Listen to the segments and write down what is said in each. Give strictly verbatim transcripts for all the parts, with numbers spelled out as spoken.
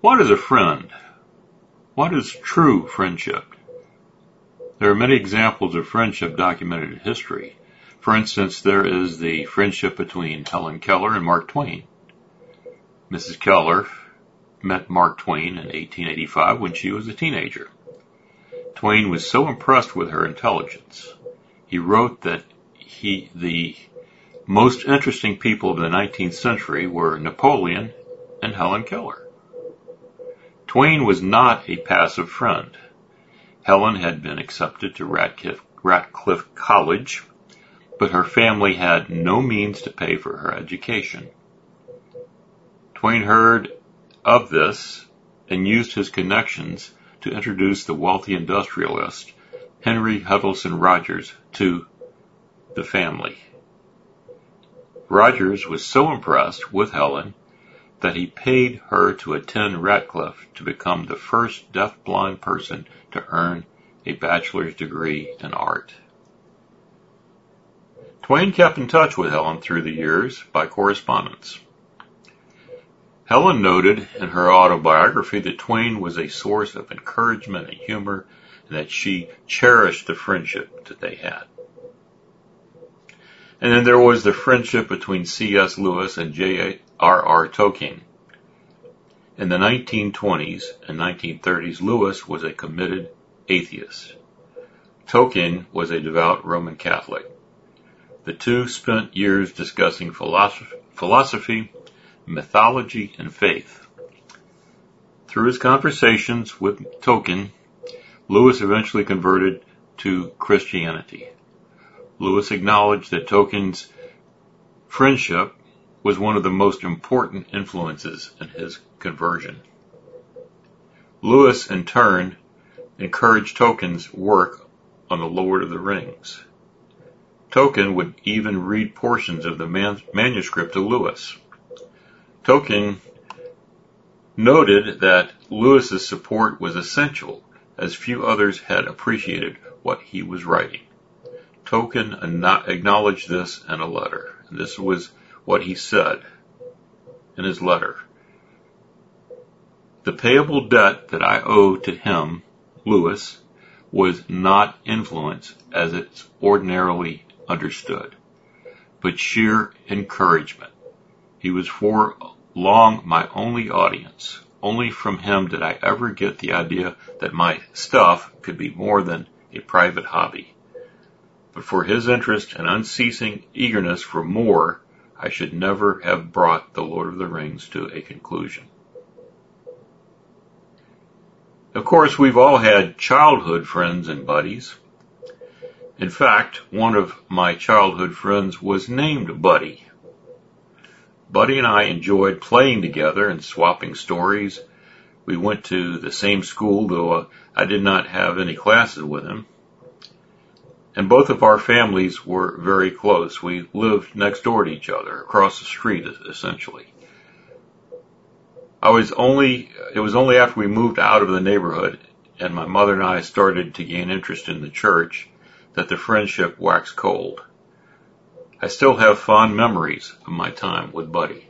What is a friend? What is true friendship? There are many examples of friendship documented in history. For instance, there is the friendship between Helen Keller and Mark Twain. Missus Keller met Mark Twain in eighteen eighty-five when she was a teenager. Twain was so impressed with her intelligence. He wrote that he, the most interesting people of the nineteenth century were Napoleon and Helen Keller. Twain was not a passive friend. Helen had been accepted to Radcliffe, Radcliffe College, but her family had no means to pay for her education. Twain heard of this and used his connections to introduce the wealthy industrialist Henry Hudson Rogers to the family. Rogers was so impressed with Helen that he paid her to attend Radcliffe to become the first deafblind person to earn a bachelor's degree in art. Twain kept in touch with Helen through the years by correspondence. Helen noted in her autobiography that Twain was a source of encouragement and humor, and that she cherished the friendship that they had. And then there was the friendship between C S Lewis and J R R Tolkien. In the nineteen twenties and nineteen thirties, Lewis was a committed atheist. Tolkien was a devout Roman Catholic. The two spent years discussing philosophy, philosophy, mythology, and faith. Through his conversations with Tolkien, Lewis eventually converted to Christianity. Lewis acknowledged that Tolkien's friendship was one of the most important influences in his conversion. Lewis, in turn, encouraged Tolkien's work on the Lord of the Rings. Tolkien would even read portions of the man- manuscript to Lewis. Tolkien noted that Lewis's support was essential, as few others had appreciated what he was writing. Tolkien acknowledged this in a letter. This was what he said in his letter. The payable debt that I owe to him, Lewis, was not influence as it's ordinarily understood, but sheer encouragement. He was for long my only audience. Only from him did I ever get the idea that my stuff could be more than a private hobby. But for his interest and unceasing eagerness for more, I should never have brought The Lord of the Rings to a conclusion. Of course, we've all had childhood friends and buddies. In fact, one of my childhood friends was named Buddy. Buddy and I enjoyed playing together and swapping stories. We went to the same school, though I did not have any classes with him. And both of our families were very close. We lived next door to each other, across the street, essentially. I was only, it was only after we moved out of the neighborhood and my mother and I started to gain interest in the church that the friendship waxed cold. I still have fond memories of my time with Buddy.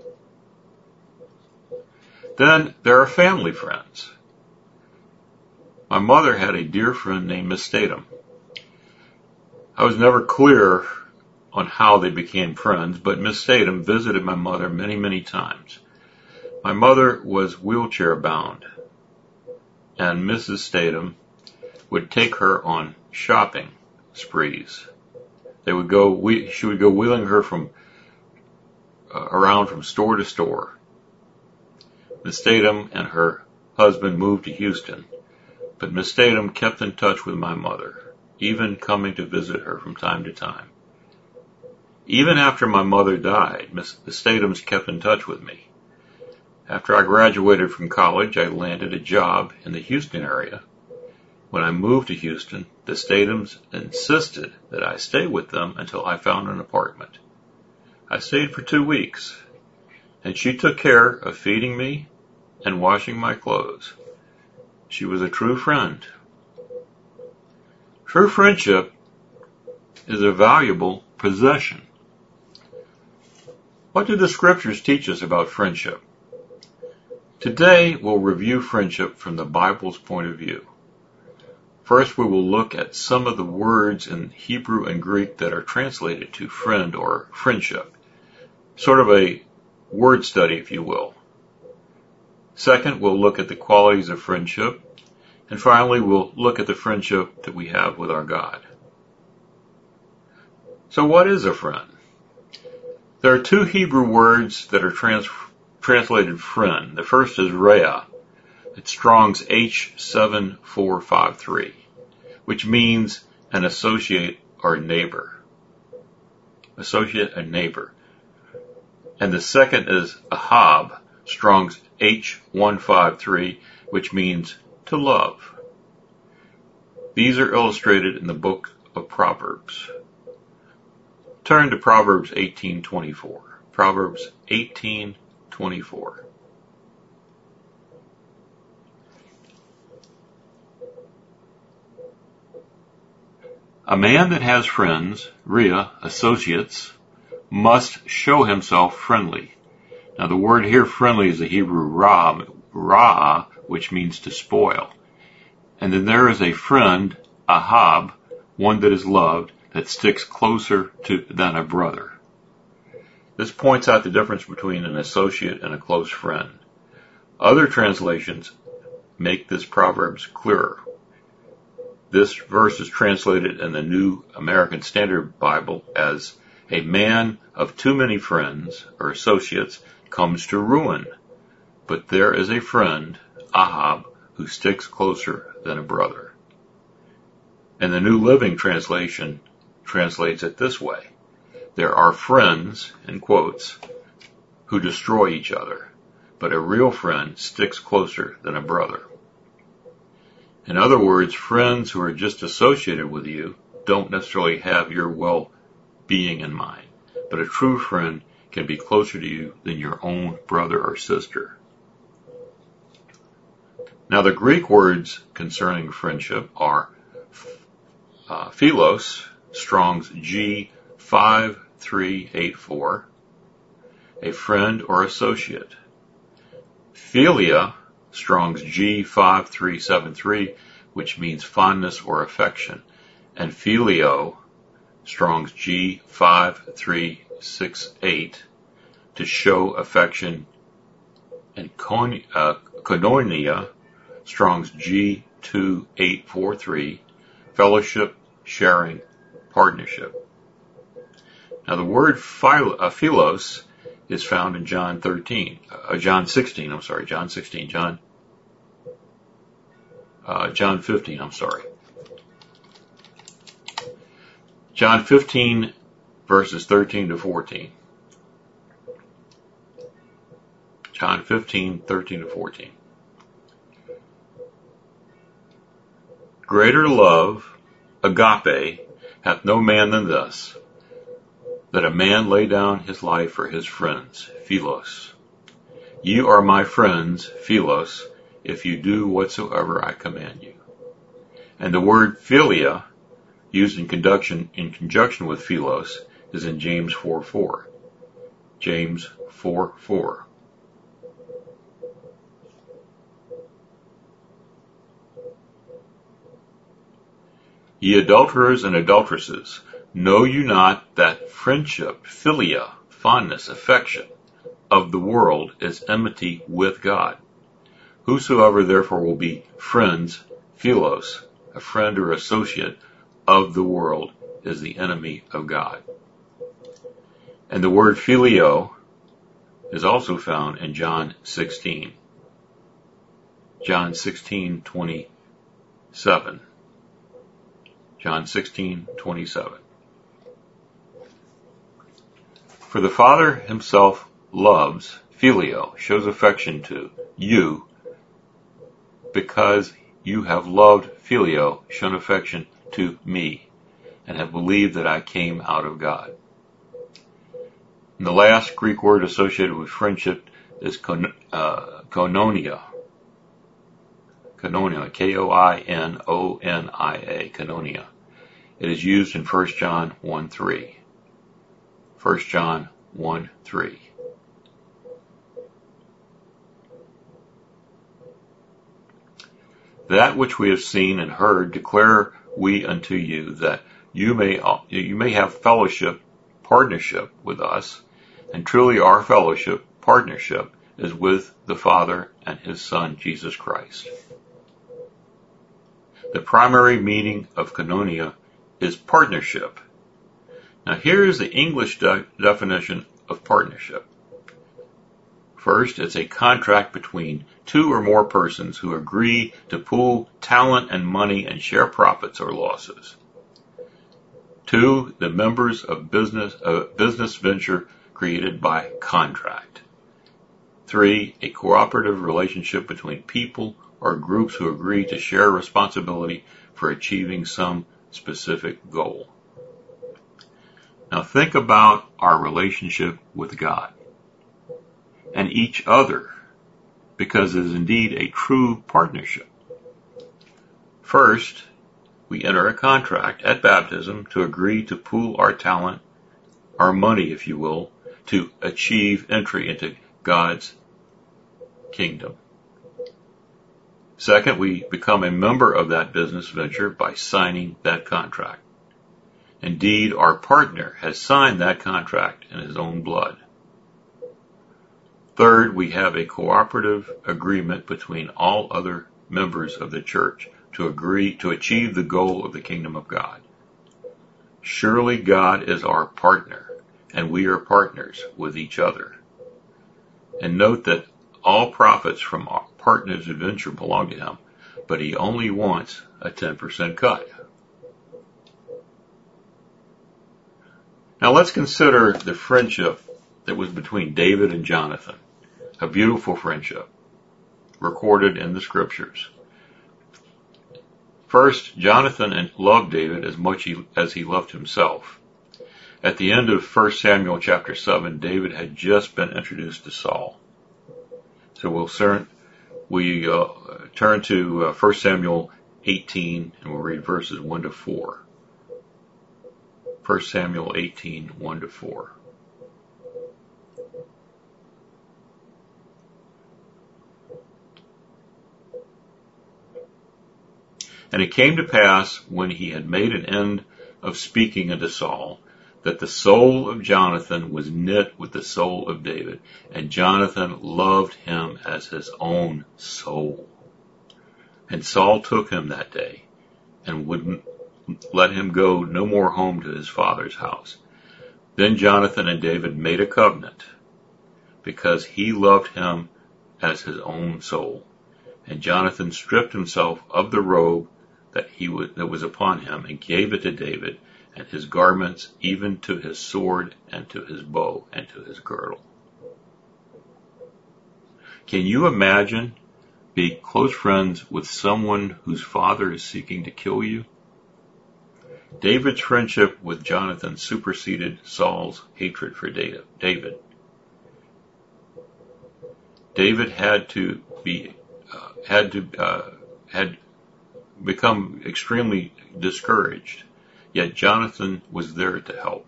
Then there are family friends. My mother had a dear friend named Miss Statham. I was never clear on how they became friends, but Miss Statham visited my mother many, many times. My mother was wheelchair bound, and Missus Statham would take her on shopping sprees. They would go, we, she would go wheeling her from uh, around from store to store. Miss Statham and her husband moved to Houston, but Miss Statham kept in touch with my mother, even coming to visit her from time to time. Even after my mother died, Miss Statham's kept in touch with me. After I graduated from college, I landed a job in the Houston area. When I moved to Houston, the Stathams insisted that I stay with them until I found an apartment. I stayed for two weeks, and she took care of feeding me and washing my clothes. She was a true friend. True friendship is a valuable possession. What do the scriptures teach us about friendship? Today, we'll review friendship from the Bible's point of view. First, we will look at some of the words in Hebrew and Greek that are translated to friend or friendship. Sort of a word study, if you will. Second, we'll look at the qualities of friendship. And finally, we'll look at the friendship that we have with our God. So what is a friend? There are two Hebrew words that are trans- translated friend. The first is reah. It's Strong's H seven four five three, which means an associate or neighbor. Associate and neighbor. And the second is ahab, Strong's H one five three, which means to love. These are illustrated in the book of Proverbs. Turn to Proverbs eighteen twenty-four. Proverbs eighteen twenty-four. A man that has friends, reah, associates, must show himself friendly. Now the word here friendly is the Hebrew ra, ra, which means to spoil. And then there is a friend, ahab, one that is loved, that sticks closer to than a brother. This points out the difference between an associate and a close friend. Other translations make this Proverbs clearer. This verse is translated in the New American Standard Bible as, a man of too many friends or associates comes to ruin, but there is a friend, ahab, who sticks closer than a brother. And the New Living Translation translates it this way. There are friends, in quotes, who destroy each other, but a real friend sticks closer than a brother. In other words, friends who are just associated with you don't necessarily have your well-being in mind, but a true friend can be closer to you than your own brother or sister. Now the Greek words concerning friendship are uh, philos, Strong's G five three eight four, a friend or associate. Philia, Strong's G five three seven three, which means fondness or affection. And filio, Strong's G five three six eight, to show affection. And con, uh, koinonia, Strong's G two eight four three, fellowship, sharing, partnership. Now the word philo, uh, philos is found in John thirteen, uh, John sixteen, I'm sorry, John sixteen, John, uh, John fifteen, I'm sorry. John fifteen, verses thirteen to fourteen. John fifteen, thirteen to fourteen. Greater love, agape, hath no man than this, that a man lay down his life for his friends, philos. Ye are my friends, philos, if you do whatsoever I command you. And the word philia, used in conjunction, in conjunction with philos, is in James four four. James four four. Ye adulterers and adulteresses, know you not that friendship, philia, fondness, affection, of the world is enmity with God? Whosoever therefore will be friends, philos, a friend or associate of the world, is the enemy of God. And the word phileo is also found in John sixteen. John sixteen twenty-seven. John sixteen twenty-seven. For the Father himself loves, phileo, shows affection to you, because you have loved, phileo, shown affection to me, and have believed that I came out of God. And the last Greek word associated with friendship is kon, uh, koinonia. Koinonia, K O I N O N I A, koinonia. It is used in First John one three. First John one three. That which we have seen and heard declare we unto you, that you may you may have fellowship, partnership with us, and truly our fellowship, partnership, is with the Father and His Son, Jesus Christ. The primary meaning of koinonia is partnership. Now here is the English de- definition of partnership. First, it's a contract between two or more persons who agree to pool talent and money and share profits or losses. Two, the members of business, a business venture created by contract. Three, a cooperative relationship between people or groups who agree to share responsibility for achieving some specific goal. Now think about our relationship with God and each other, because it is indeed a true partnership. First, we enter a contract at baptism to agree to pool our talent, our money, if you will, to achieve entry into God's kingdom. Second, we become a member of that business venture by signing that contract. Indeed, our partner has signed that contract in his own blood. Third, we have a cooperative agreement between all other members of the church to agree to achieve the goal of the kingdom of God. Surely God is our partner, and we are partners with each other. And note that all profits from our partner's venture belong to him, but he only wants a ten percent cut. Now let's consider the friendship that was between David and Jonathan, a beautiful friendship recorded in the scriptures. First, Jonathan loved David as much as he loved himself. At the end of First Samuel chapter seven, David had just been introduced to Saul. So we'll turn, we uh, turn to uh, First Samuel eighteen, and we'll read verses one to four. First Samuel eighteen, one to four. And it came to pass, when he had made an end of speaking unto Saul, that the soul of Jonathan was knit with the soul of David, and Jonathan loved him as his own soul. And Saul took him that day, and would let him go no more home to his father's house. Then Jonathan and David made a covenant, because he loved him as his own soul. And Jonathan stripped himself of the robe that he was, that was upon him, and gave it to David, and his garments, even to his sword, and to his bow, and to his girdle. Can you imagine being close friends with someone whose father is seeking to kill you? David's friendship with Jonathan superseded Saul's hatred for David. David had to be uh, had to uh, had become extremely discouraged, yet Jonathan was there to help.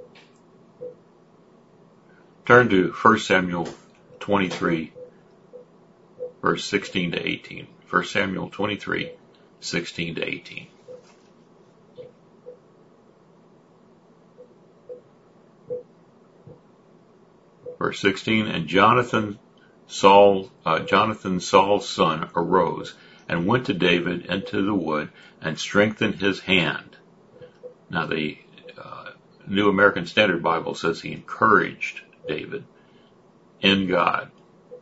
Turn to First Samuel twenty-three, verse sixteen to eighteen. First Samuel twenty-three, sixteen to eighteen. Verse sixteen, and Jonathan, Saul, uh, Jonathan, Saul's son, arose and went to David into the wood and strengthened his hand. Now the uh, New American Standard Bible says he encouraged David in God.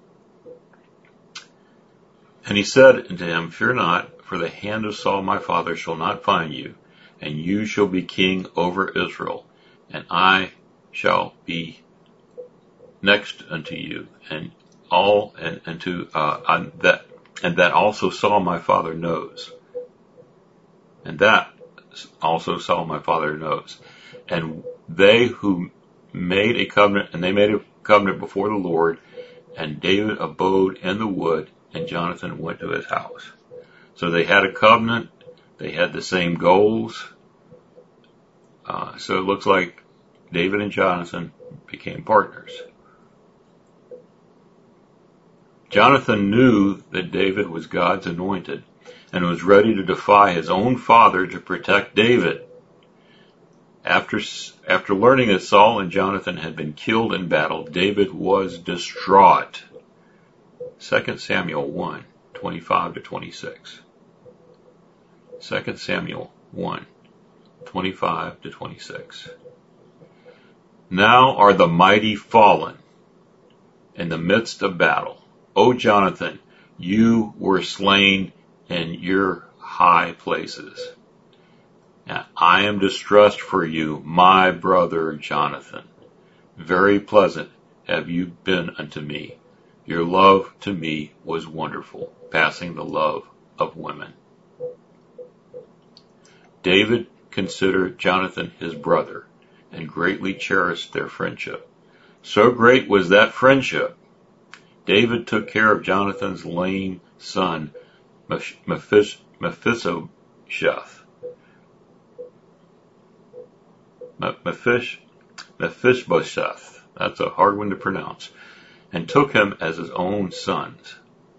And he said unto him, Fear not, for the hand of Saul my father shall not find you, and you shall be king over Israel, and I shall be next unto you, and all and, and to uh, on that and that also Saul my father knows, and that also Saul my father knows, and they who made a covenant, and they made a covenant before the Lord, and David abode in the wood, and Jonathan went to his house. So they had a covenant, they had the same goals. Uh, so it looks like David and Jonathan became partners. Jonathan knew that David was God's anointed, and was ready to defy his own father to protect David. After, after learning that Saul and Jonathan had been killed in battle, David was distraught. Second Samuel one, twenty-five to twenty-six. Second Samuel one, twenty-five to twenty-six. Now are the mighty fallen in the midst of battle. O Jonathan, you were slain in your high places. And I am distressed for you, my brother Jonathan. Very pleasant have you been unto me. Your love to me was wonderful, passing the love of women. David considered Jonathan his brother and greatly cherished their friendship. So great was that friendship, David took care of Jonathan's lame son, Mephibosheth. Mephibosheth, that's a hard one to pronounce, and took him as his own sons,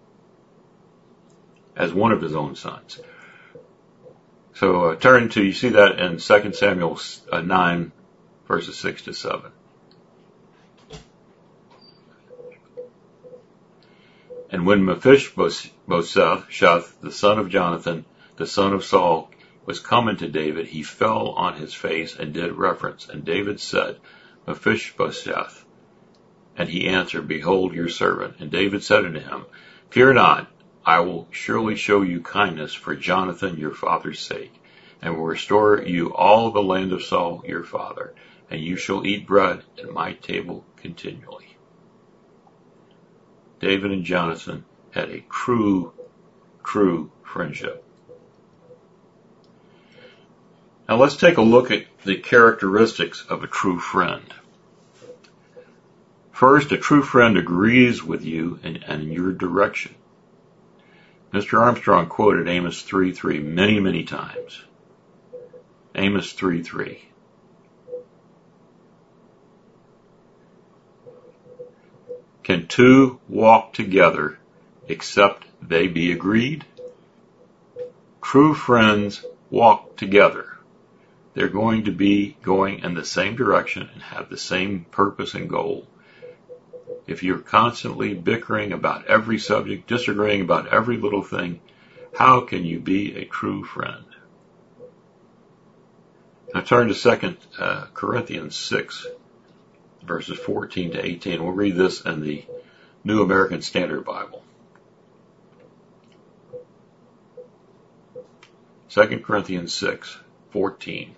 as one of his own sons. So uh, turn to, you see that in Second Samuel uh, nine, verses six to seven. And when Mephibosheth, the son of Jonathan, the son of Saul, was coming to David, he fell on his face and did reverence. And David said, Mephibosheth. And he answered, Behold your servant. And David said unto him, Fear not, I will surely show you kindness for Jonathan your father's sake, and will restore you all the land of Saul your father, and you shall eat bread at my table continually. David and Jonathan had a true, true friendship. Now let's take a look at the characteristics of a true friend. First, a true friend agrees with you and in your direction. Mister Armstrong quoted Amos three three many, many times. Amos three three. Can two walk together except they be agreed? True friends walk together. They're going to be going in the same direction and have the same purpose and goal. If you're constantly bickering about every subject, disagreeing about every little thing, how can you be a true friend? Now turn to Second uh, Corinthians six, verses fourteen to eighteen. We'll read this in the New American Standard Bible. Second Corinthians six, fourteen.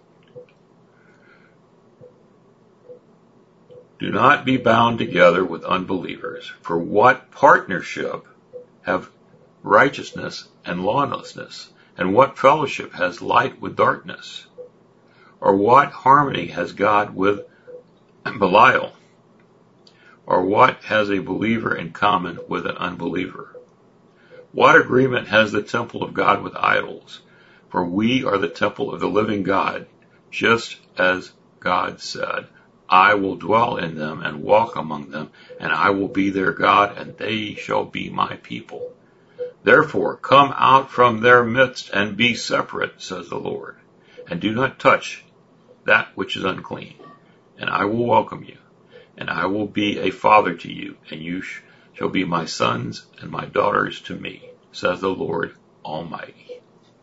Do not be bound together with unbelievers, for what partnership have righteousness and lawlessness, and what fellowship has light with darkness? Or what harmony has God with Belial? Or what has a believer in common with an unbeliever? What agreement has the temple of God with idols? For we are the temple of the living God, just as God said, I will dwell in them and walk among them, and I will be their God, and they shall be my people. Therefore, come out from their midst and be separate, says the Lord, and do not touch that which is unclean, and I will welcome you, and I will be a father to you, and you sh- shall be my sons and my daughters to me, says the Lord Almighty.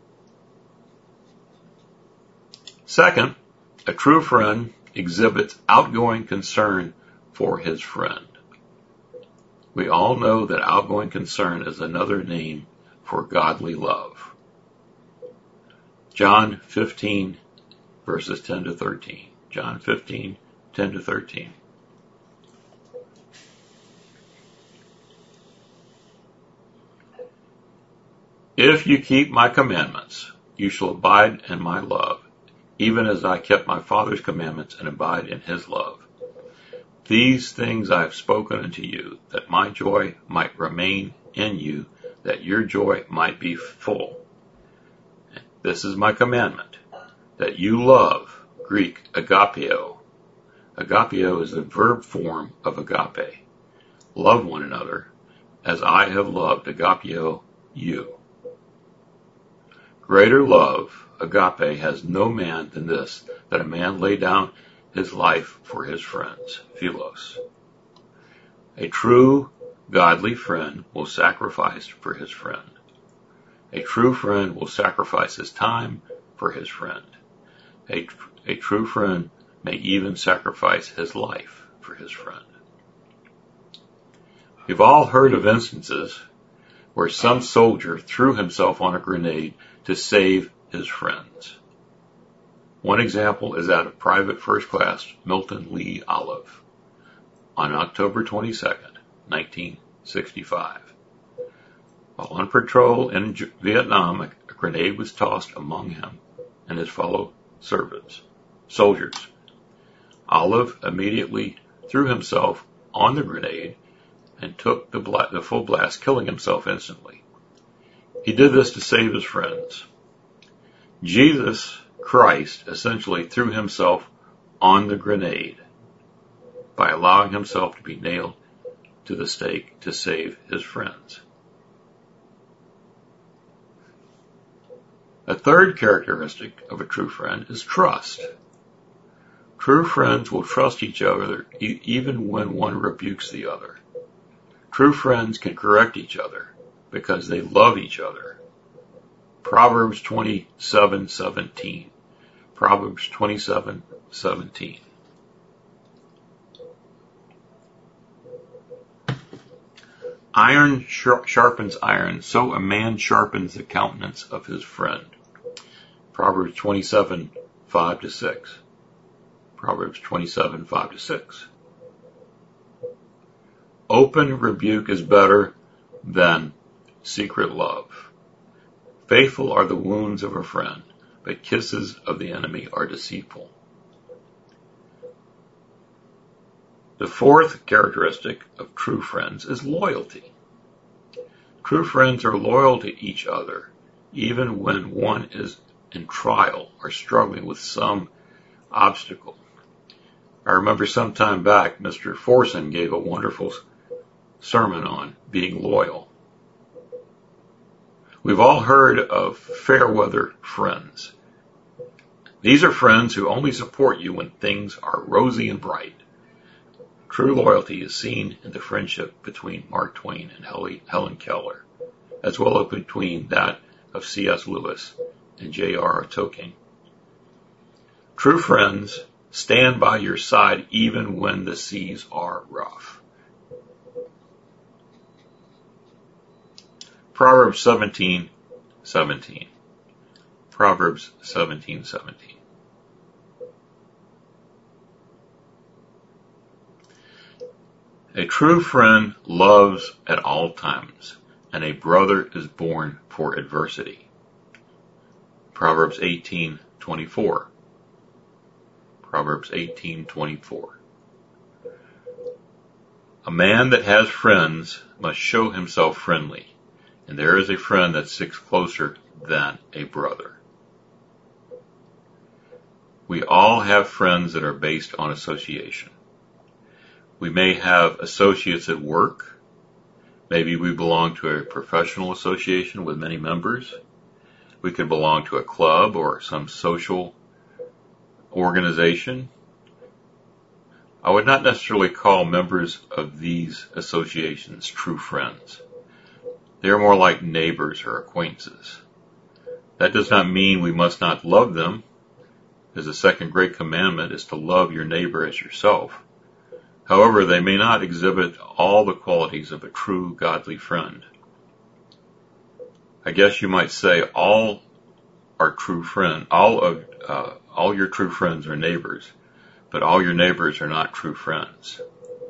Second, a true friend exhibits outgoing concern for his friend. We all know that outgoing concern is another name for godly love. John fifteen, verses ten to thirteen. John fifteen, ten to thirteen. If you keep my commandments, you shall abide in my love, even as I kept my Father's commandments and abide in his love. These things I have spoken unto you, that my joy might remain in you, that your joy might be full. This is my commandment, that you love, Greek, agapeo. Agapeo is the verb form of agape. Love one another, as I have loved, agapeo, you. Greater love, agape, has no man than this, that a man lay down his life for his friends, philos. A true, godly friend will sacrifice for his friend. A true friend will sacrifice his time for his friend. A, a true friend may even sacrifice his life for his friend. You've all heard of instances where some soldier threw himself on a grenade to save his friends. One example is that of Private First Class Milton Lee Olive on October twenty-second, nineteen sixty-five. While on patrol in Vietnam, a grenade was tossed among him and his fellow servants, soldiers. Olive immediately threw himself on the grenade and took the, bla- the full blast, killing himself instantly. He did this to save his friends. Jesus Christ essentially threw himself on the grenade by allowing himself to be nailed to the stake to save his friends. A third characteristic of a true friend is trust. True friends will trust each other e- even when one rebukes the other. True friends can correct each other because they love each other. Proverbs twenty-seven seventeen. Proverbs twenty-seven seventeen. Iron sharpens iron, so a man sharpens the countenance of his friend. Proverbs twenty-seven five to six. Proverbs twenty-seven five to six. Open rebuke is better than secret love. Faithful are the wounds of a friend, but kisses of the enemy are deceitful. The fourth characteristic of true friends is loyalty. True friends are loyal to each other, even when one is in trial or struggling with some obstacle. I remember some time back, Mister Forson gave a wonderful sermon on being loyal. We've all heard of fair weather friends. These are friends who only support you when things are rosy and bright. True loyalty is seen in the friendship between Mark Twain and Helen Keller, as well as between that of C S Lewis and J R R Tolkien. True friends stand by your side even when the seas are rough. Proverbs seventeen seventeen. Proverbs seventeen seventeen. A true friend loves at all times, and a brother is born for adversity. Proverbs eighteen twenty-four. Proverbs eighteen twenty-four. A man that has friends must show himself friendly, and there is a friend that sticks closer than a brother. We all have friends that are based on association. We may have associates at work. Maybe we belong to a professional association with many members. We could belong to a club or some social organization. I would not necessarily call members of these associations true friends. They are more like neighbors or acquaintances. That does not mean we must not love them, as the second great commandment is to love your neighbor as yourself. However, they may not exhibit all the qualities of a true godly friend. I guess you might say all are true friends, all of uh, all your true friends are neighbors, but all your neighbors are not true friends.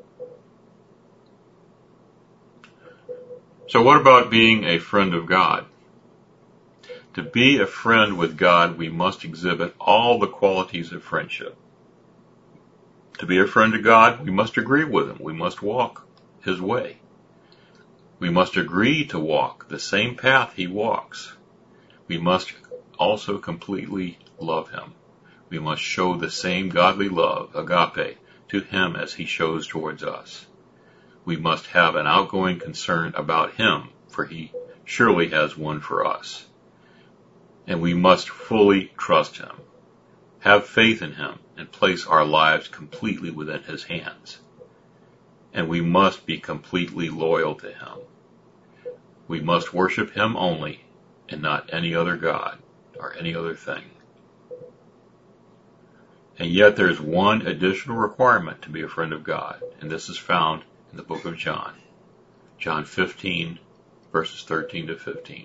So what about being a friend of God? To be a friend with God, we must exhibit all the qualities of friendship. To be a friend of God, we must agree with Him. We must walk His way. We must agree to walk the same path He walks. We must also completely love Him. We must show the same godly love, agape, to Him as He shows towards us. We must have an outgoing concern about Him, for He surely has one for us. and we must fully trust him, have faith in him, and place our lives completely within his hands. And we must be completely loyal to him. We must worship him only and not any other god or any other thing. And yet there's one additional requirement to be a friend of God, and this is found in the book of John. John fifteen, verses thirteen to fifteen.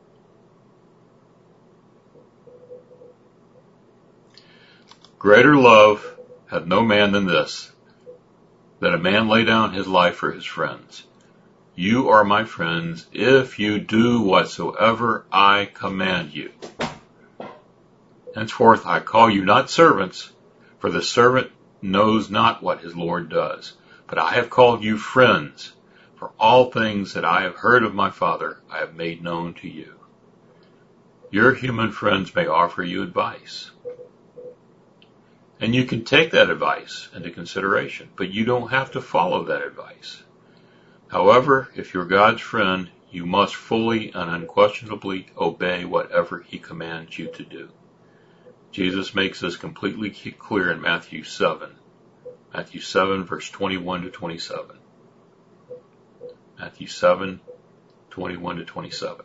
Greater love hath no man than this, that a man lay down his life for his friends. You are my friends if you do whatsoever I command you. Henceforth I call you not servants, for the servant knows not what his Lord does. But I have called you friends, for all things that I have heard of my Father I have made known to you. Your human friends may offer you advice, and you can take that advice into consideration, but you don't have to follow that advice. However, if you're God's friend, you must fully and unquestionably obey whatever he commands you to do. Jesus makes this completely clear in Matthew seven. Matthew seven, verse twenty-one to twenty-seven. Matthew seven, twenty-one to twenty-seven.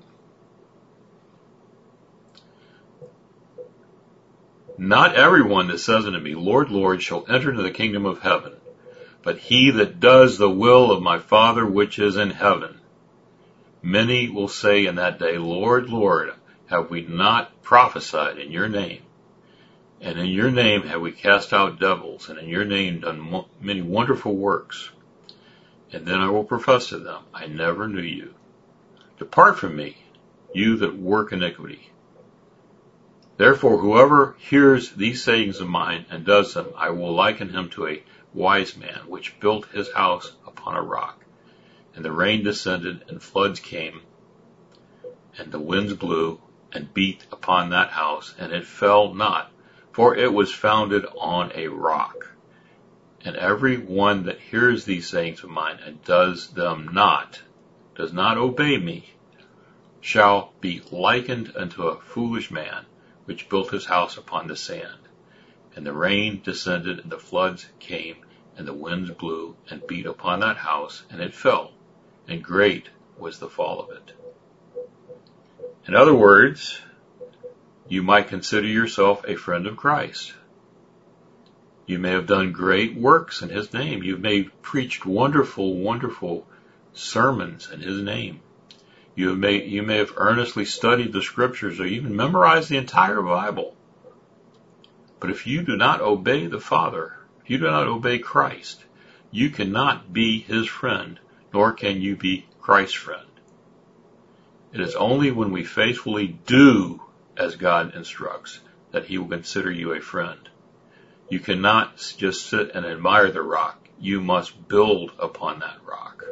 Not everyone that says unto me, Lord, Lord, shall enter into the kingdom of heaven, but he that does the will of my Father which is in heaven. Many will say in that day, Lord, Lord, have we not prophesied in your name? And in your name have we cast out devils, and in your name done many wonderful works. And then I will profess to them, I never knew you. Depart from me, you that work iniquity. Therefore, whoever hears these sayings of mine and does them, I will liken him to a wise man, which built his house upon a rock. And the rain descended, and floods came, and the winds blew, and beat upon that house, and it fell not, for it was founded on a rock. And every one that hears these sayings of mine and does them not, does not obey me, shall be likened unto a foolish man, which built his house upon the sand. And the rain descended, and the floods came, and the winds blew, and beat upon that house, and it fell, and great was the fall of it. In other words, you might consider yourself a friend of Christ. You may have done great works in his name. You may have preached wonderful, wonderful sermons in his name. You may, you may have earnestly studied the scriptures or even memorized the entire Bible. But if you do not obey the Father, if you do not obey Christ, you cannot be his friend, nor can you be Christ's friend. It is only when we faithfully do as God instructs that he will consider you a friend. You cannot just sit and admire the rock. You must build upon that rock.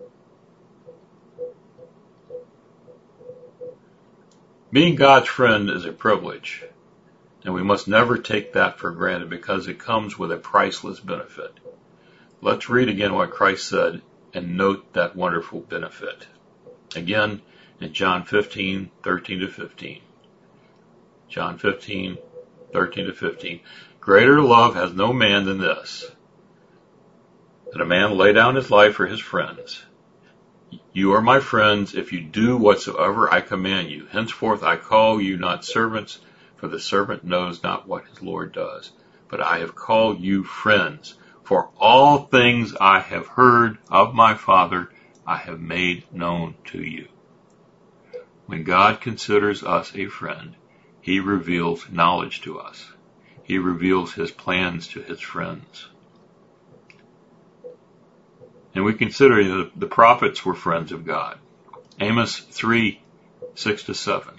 Being God's friend is a privilege, and we must never take that for granted because it comes with a priceless benefit. Let's read again what Christ said and note that wonderful benefit. Again, in John fifteen, thirteen to fifteen. John fifteen, thirteen to fifteen. Greater love has no man than this, that a man lay down his life for his friends. You are my friends if you do whatsoever I command you. Henceforth I call you not servants, for the servant knows not what his Lord does. But I have called you friends, for all things I have heard of my Father I have made known to you. When God considers us a friend, he reveals knowledge to us. He reveals his plans to his friends. And we consider that the prophets were friends of God. Amos three, six to seven.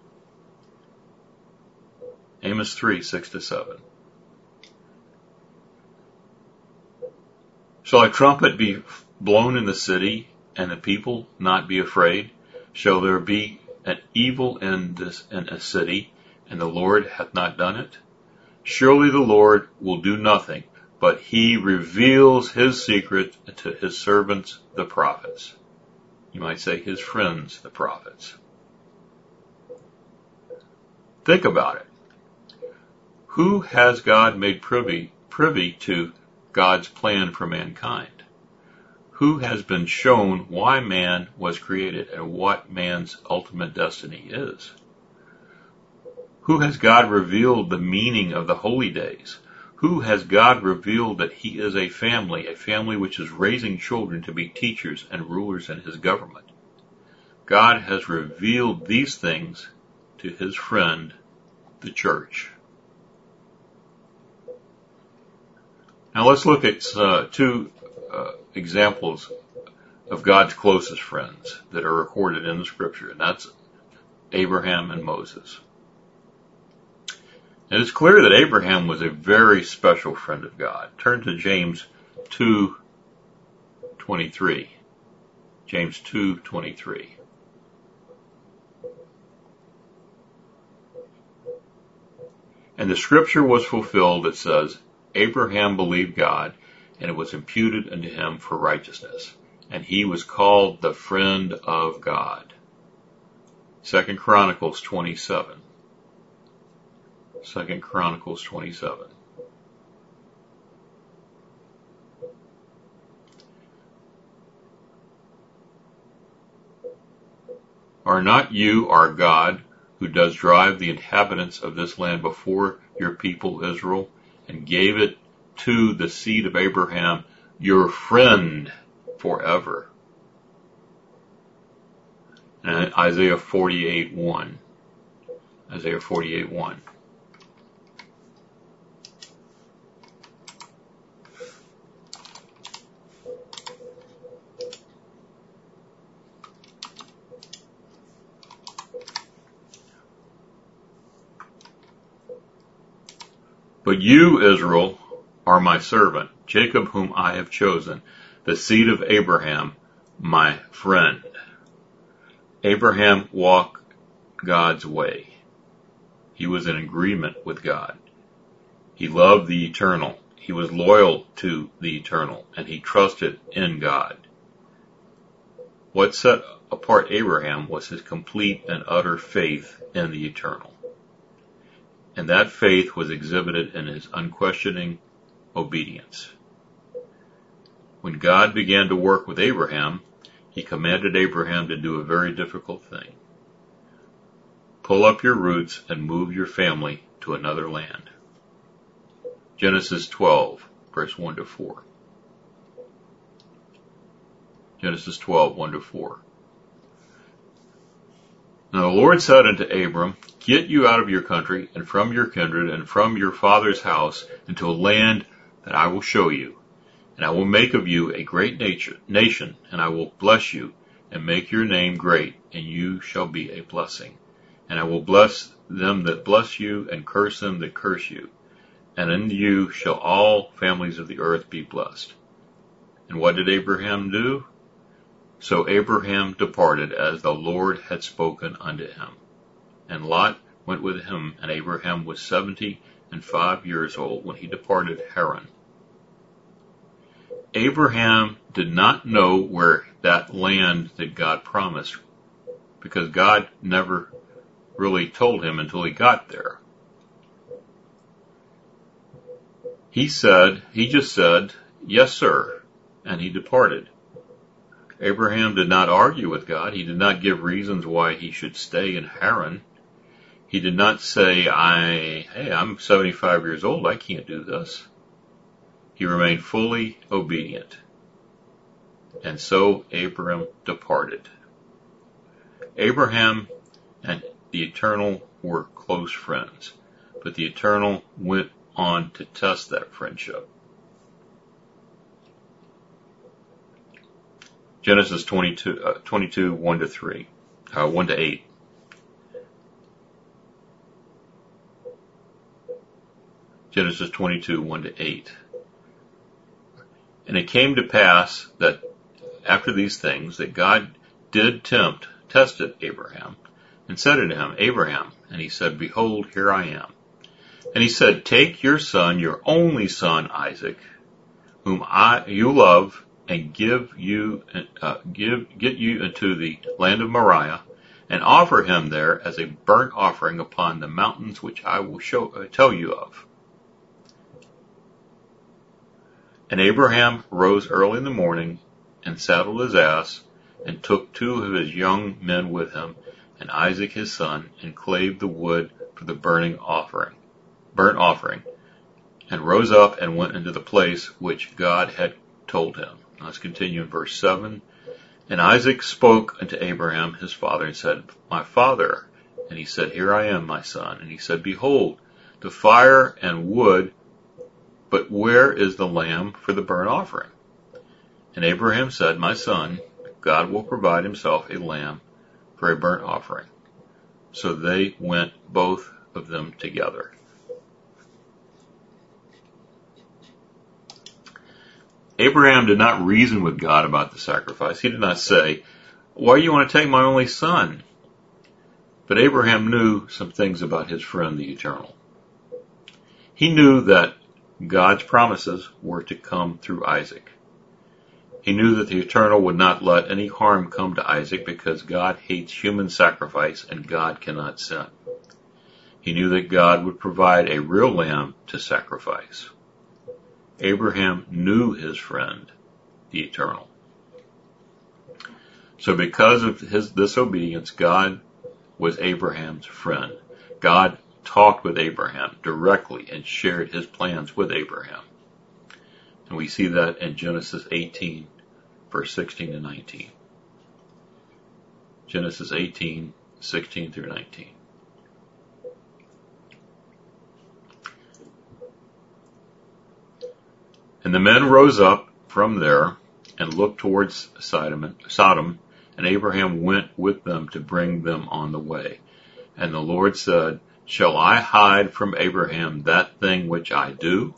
Amos three, six to seven. Shall a trumpet be blown in the city, and the people not be afraid? Shall there be an evil in this in a city, and the Lord hath not done it? Surely the Lord will do nothing, but he reveals his secret to his servants, the prophets. You might say his friends, the prophets. Think about it. Who has God made privy, privy to God's plan for mankind? Who has been shown why man was created and what man's ultimate destiny is? Who has God revealed the meaning of the holy days? Who has God revealed that he is a family, a family which is raising children to be teachers and rulers in his government? God has revealed these things to his friend, the church. Now let's look at uh, two uh, examples of God's closest friends that are recorded in the scripture, and that's Abraham and Moses. And it's clear that Abraham was a very special friend of God. Turn to James two twenty-three. James two twenty-three. And the scripture was fulfilled that says, Abraham believed God, and it was imputed unto him for righteousness. And he was called the friend of God. Second Chronicles twenty-seven. Second Chronicles twenty-seven. Are not you our God, who does drive the inhabitants of this land before your people Israel, and gave it to the seed of Abraham, your friend, forever? And Isaiah forty-eight one. Isaiah forty-eight one. But you, Israel, are my servant, Jacob whom I have chosen, the seed of Abraham, my friend. Abraham walked God's way. He was in agreement with God. He loved the eternal. He was loyal to the eternal, and he trusted in God. What set apart Abraham was his complete and utter faith in the eternal. And that faith was exhibited in his unquestioning obedience. When God began to work with Abraham, he commanded Abraham to do a very difficult thing. Pull up your roots and move your family to another land. Genesis twelve, verse one to four. Genesis twelve, one to four. Now the Lord said unto Abram, Get you out of your country, and from your kindred, and from your father's house, into a land that I will show you. And I will make of you a great nation, and I will bless you, and make your name great, and you shall be a blessing. And I will bless them that bless you, and curse them that curse you. And in you shall all families of the earth be blessed. And what did Abraham do? So Abraham departed as the Lord had spoken unto him. And Lot went with him, and Abraham was seventy and five years old when he departed Haran. Abraham did not know where that land that God promised, because God never really told him until he got there. He said, he just said, Yes, sir, and he departed. Abraham did not argue with God. He did not give reasons why he should stay in Haran. He did not say, I, hey, I'm seventy-five years old, I can't do this. He remained fully obedient. And so Abraham departed. Abraham and the Eternal were close friends, but the Eternal went on to test that friendship. Genesis twenty-two, uh, twenty-two, one to three, uh, one to eight. Genesis twenty-two, one to eight. And it came to pass that after these things, that God did tempt, tested Abraham, and said unto him, Abraham, and he said, Behold, here I am. And he said, Take your son, your only son, Isaac, whom I you love, and give you uh, give get you into the land of Moriah, and offer him there as a burnt offering upon the mountains which I will show, uh, tell you of. And Abraham rose early in the morning and saddled his ass and took two of his young men with him and Isaac his son and clave the wood for the burning offering, burnt offering, and rose up and went into the place which God had told him. Let's continue in verse seven. And Isaac spoke unto Abraham his father and said, My father. And he said, Here I am, my son. And he said, Behold, the fire and wood, but where is the lamb for the burnt offering? And Abraham said, My son, God will provide himself a lamb for a burnt offering. So they went both of them together. Abraham did not reason with God about the sacrifice. He did not say, Why do you want to take my only son? But Abraham knew some things about his friend, the Eternal. He knew that God's promises were to come through Isaac. He knew that the Eternal would not let any harm come to Isaac because God hates human sacrifice and God cannot sin. He knew that God would provide a real lamb to sacrifice. Abraham knew his friend, the Eternal. So because of his disobedience, God was Abraham's friend. God talked with Abraham directly and shared his plans with Abraham. And we see that in Genesis eighteen, verse sixteen to nineteen. Genesis eighteen, sixteen through nineteen. And the men rose up from there and looked towards Sodom, Sodom, and Abraham went with them to bring them on the way. And the Lord said, Shall I hide from Abraham that thing which I do?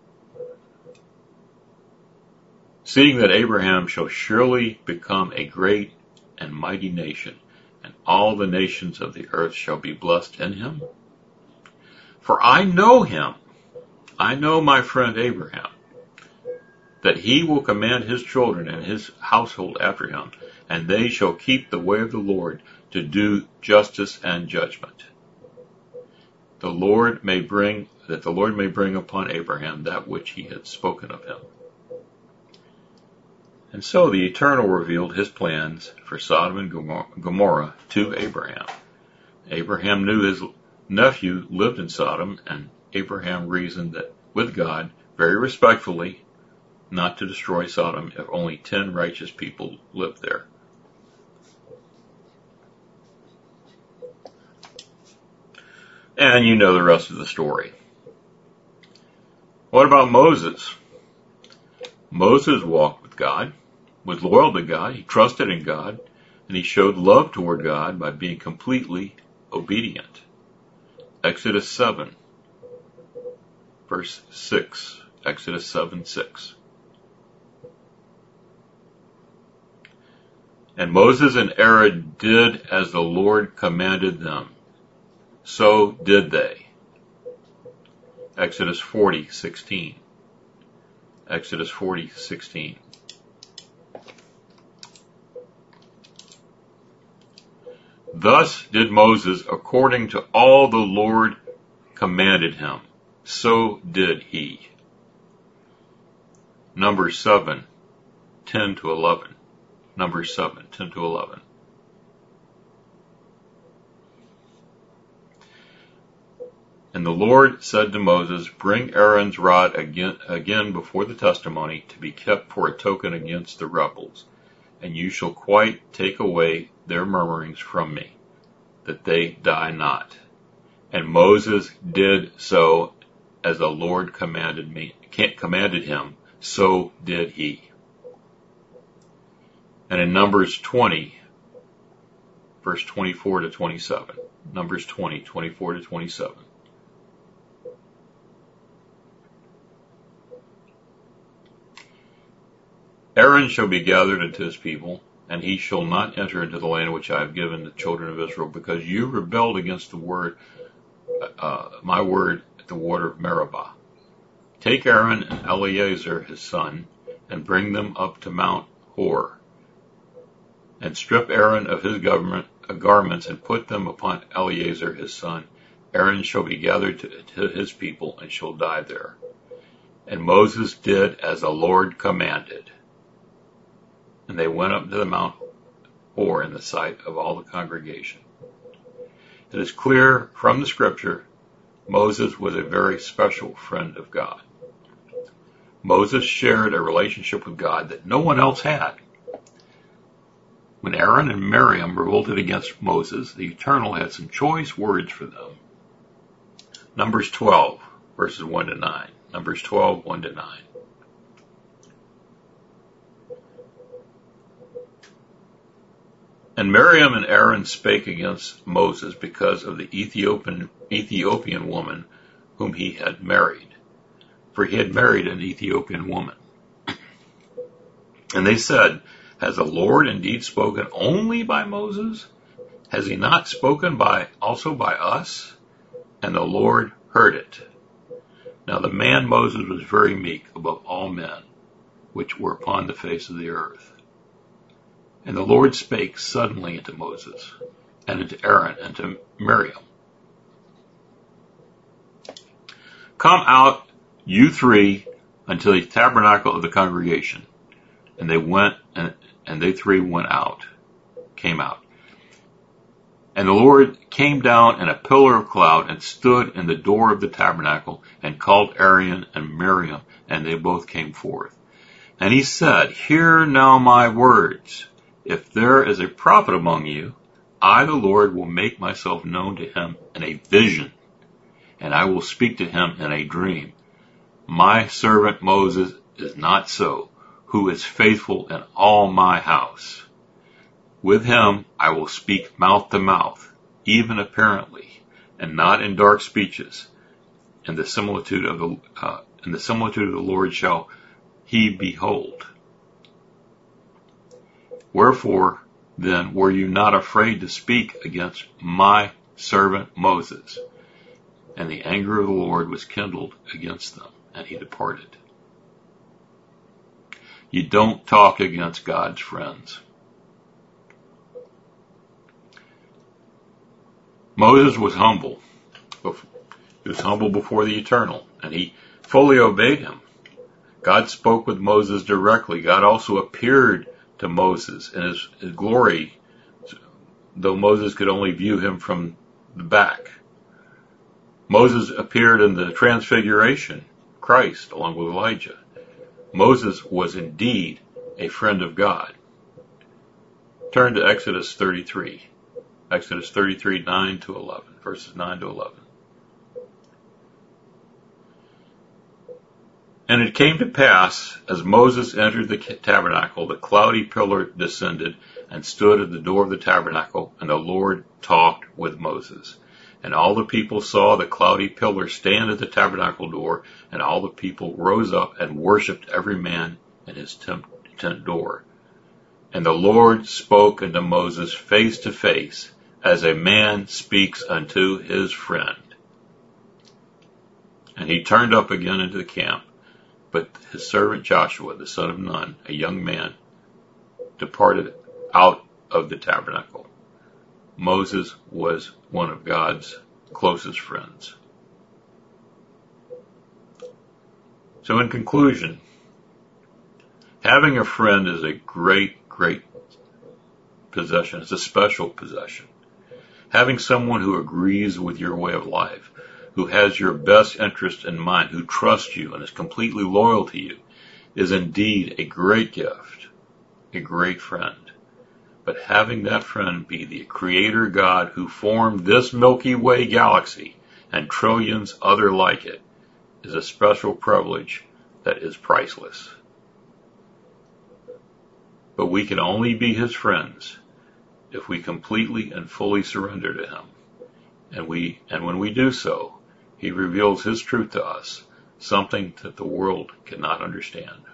Seeing that Abraham shall surely become a great and mighty nation, and all the nations of the earth shall be blessed in him. For I know him, I know my friend Abraham, that he will command his children and his household after him, and they shall keep the way of the Lord to do justice and judgment. The Lord may bring, that the Lord may bring upon Abraham that which he had spoken of him. And so the Eternal revealed his plans for Sodom and Gomorrah to Abraham. Abraham knew his nephew lived in Sodom, and Abraham reasoned that with God, very respectfully, not to destroy Sodom if only ten righteous people lived there. And you know the rest of the story. What about Moses? Moses walked with God, was loyal to God, he trusted in God, and he showed love toward God by being completely obedient. Exodus seven, verse six. Exodus seven, six. And Moses and Aaron did as the Lord commanded them. So did they. Exodus forty, sixteen. Exodus forty, sixteen. Thus did Moses according to all the Lord commanded him. So did he. Numbers seven, ten to eleven. Numbers seven, ten to eleven. And the Lord said to Moses, Bring Aaron's rod again, again before the testimony to be kept for a token against the rebels, and you shall quite take away their murmurings from me, that they die not. And Moses did so as the Lord commanded me, commanded him, so did he. And in Numbers twenty, verse twenty-four to twenty-seven. Numbers twenty, twenty-four to twenty-seven. Aaron shall be gathered into his people, and he shall not enter into the land which I have given the children of Israel, because you rebelled against the word, uh, my word at the water of Meribah. Take Aaron and Eleazar his son, and bring them up to Mount Hor, and strip Aaron of his government, garments and put them upon Eleazar his son. Aaron shall be gathered to, to his people and shall die there. And Moses did as the Lord commanded. And they went up to the Mount Hor in the sight of all the congregation. It is clear from the scripture, Moses was a very special friend of God. Moses shared a relationship with God that no one else had. When Aaron and Miriam revolted against Moses, the Eternal had some choice words for them. Numbers twelve, verses one to nine. Numbers twelve, one to nine. And Miriam and Aaron spake against Moses because of the Ethiopian, Ethiopian woman whom he had married. For he had married an Ethiopian woman. And they said, has the Lord indeed spoken only by Moses? Has he not spoken by also by us? And the Lord heard it. Now the man Moses was very meek above all men which were upon the face of the earth. And the Lord spake suddenly unto Moses, and unto Aaron, and to Miriam. Come out, you three, unto the tabernacle of the congregation. And they went, and, and they three went out, came out. And the Lord came down in a pillar of cloud, and stood in the door of the tabernacle, and called Aaron and Miriam, and they both came forth. And he said, hear now my words. If there is a prophet among you, I, the Lord, will make myself known to him in a vision, and I will speak to him in a dream. My servant Moses is not so, who is faithful in all my house. With him I will speak mouth to mouth, even apparently, and not in dark speeches. And the similitude of the uh, and the similitude of the Lord shall he behold. Wherefore, then, were you not afraid to speak against my servant Moses? And the anger of the Lord was kindled against them, and he departed. You don't talk against God's friends. Moses was humble. He was humble before the Eternal, and he fully obeyed him. God spoke with Moses directly. God also appeared to Moses in his, his glory, though Moses could only view him from the back. Moses appeared in the transfiguration, Christ, along with Elijah. Moses was indeed a friend of God. Turn to Exodus thirty-three. Exodus thirty-three, nine to eleven, verses nine to eleven. And it came to pass, as Moses entered the tabernacle, the cloudy pillar descended and stood at the door of the tabernacle, and the Lord talked with Moses. And all the people saw the cloudy pillar stand at the tabernacle door, and all the people rose up and worshipped every man in his tent, tent door. And the Lord spoke unto Moses face to face, as a man speaks unto his friend. And he turned up again into the camp. But his servant Joshua, the son of Nun, a young man, departed out of the tabernacle. Moses was one of God's closest friends. So in conclusion, having a friend is a great, great possession. It's a special possession. Having someone who agrees with your way of life, who has your best interest in mind, who trusts you and is completely loyal to you, is indeed a great gift, a great friend. But having that friend be the Creator God who formed this Milky Way galaxy and trillions other like it is a special privilege that is priceless. But we can only be his friends if we completely and fully surrender to him. And we, and when we do so, he reveals his truth to us, something that the world cannot understand.